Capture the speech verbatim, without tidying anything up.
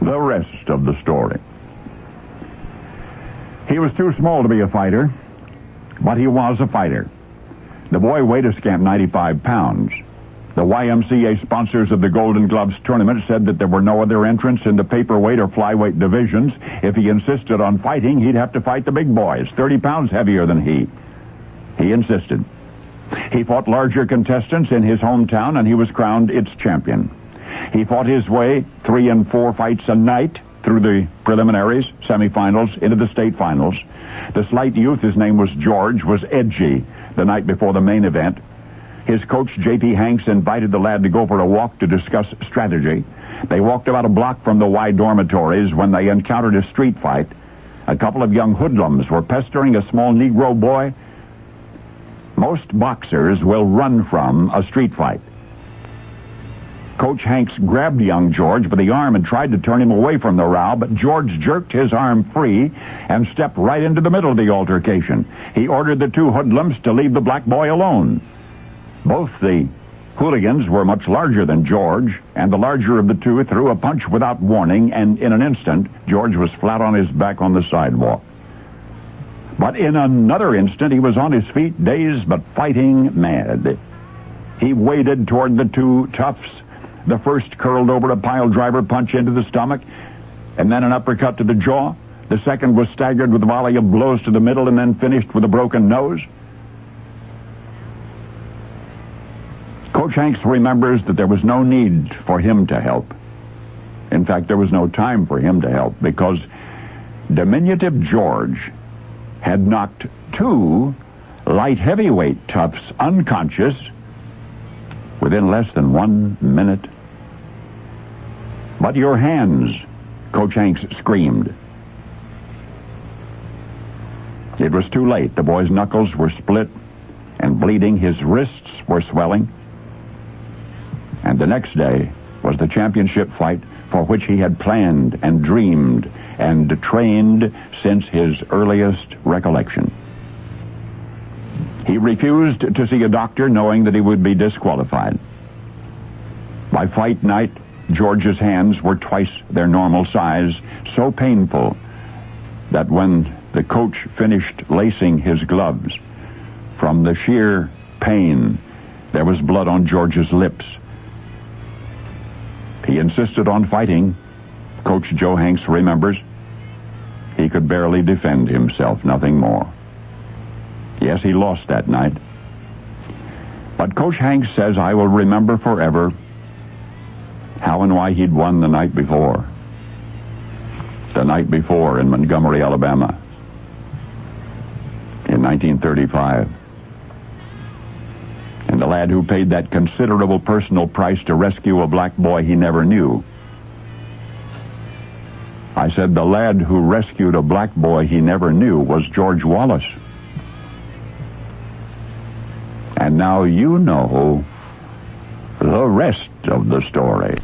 the rest of the story. He was too small to be a fighter, but he was a fighter. The boy weighed a scant ninety-five pounds. The Y M C A sponsors of the Golden Gloves tournament said that there were no other entrants in the paperweight or flyweight divisions. If he insisted on fighting, he'd have to fight the big boys, thirty pounds heavier than he. He insisted. He fought larger contestants in his hometown, and he was crowned its champion. He fought his way three and four fights a night through the preliminaries, semifinals, into the state finals. The slight youth, his name was George, was edgy the night before the main event. His coach, J P Hanks, invited the lad to go for a walk to discuss strategy. They walked about a block from the Y dormitories when they encountered a street fight. A couple of young hoodlums were pestering a small Negro boy. Most boxers will run from a street fight. Coach Hanks grabbed young George by the arm and tried to turn him away from the row, but George jerked his arm free and stepped right into the middle of the altercation. He ordered the two hoodlums to leave the black boy alone. Both the hooligans were much larger than George, and the larger of the two threw a punch without warning, and in an instant, George was flat on his back on the sidewalk. But in another instant, he was on his feet, dazed but fighting mad. He waded toward the two toughs. The first curled over a pile driver punch into the stomach, and then an uppercut to the jaw. The second was staggered with a volley of blows to the middle and then finished with a broken nose. Coach Hanks remembers that there was no need for him to help. In fact, there was no time for him to help, because diminutive George had knocked two light heavyweight toughs unconscious within less than one minute. "But your hands," Coach Hanks screamed. It was too late. The boy's knuckles were split and bleeding. His wrists were swelling. And the next day was the championship fight for which he had planned and dreamed and trained since his earliest recollection. He refused to see a doctor, knowing that he would be disqualified. By fight night, George's hands were twice their normal size, so painful that when the coach finished lacing his gloves, from the sheer pain, there was blood on George's lips. He insisted on fighting. Coach Joe Hanks remembers. He could barely defend himself, nothing more. Yes, he lost that night. But Coach Hanks says, "I will remember forever how and why he'd won the night before. The night before in Montgomery, Alabama, in nineteen thirty-five. And the lad who paid that considerable personal price to rescue a black boy he never knew. I said the lad who rescued a black boy he never knew was George Wallace. And now you know the rest of the story.